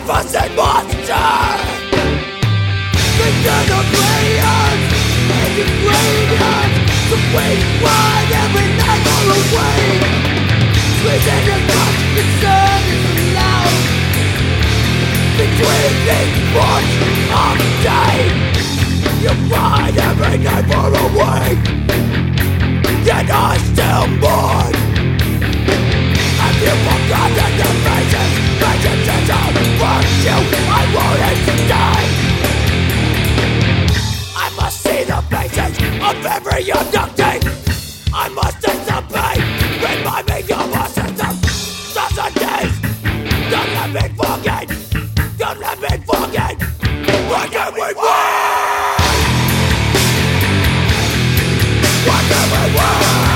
magnificent monster. Internal players, making graveyards, so we run every night all away. Squeezing the cup, the sun is loud. Between these months of day, you cry every night for a week. Yet I still mourn. Have you forgotten the faces? Vengeance is all for you. I won't stay. I must see the faces of every abductee. I must disobey. Remind me of a system. Dozen days. Don't let me forget. Don't let me forget. Why can't we win? Why can't we win?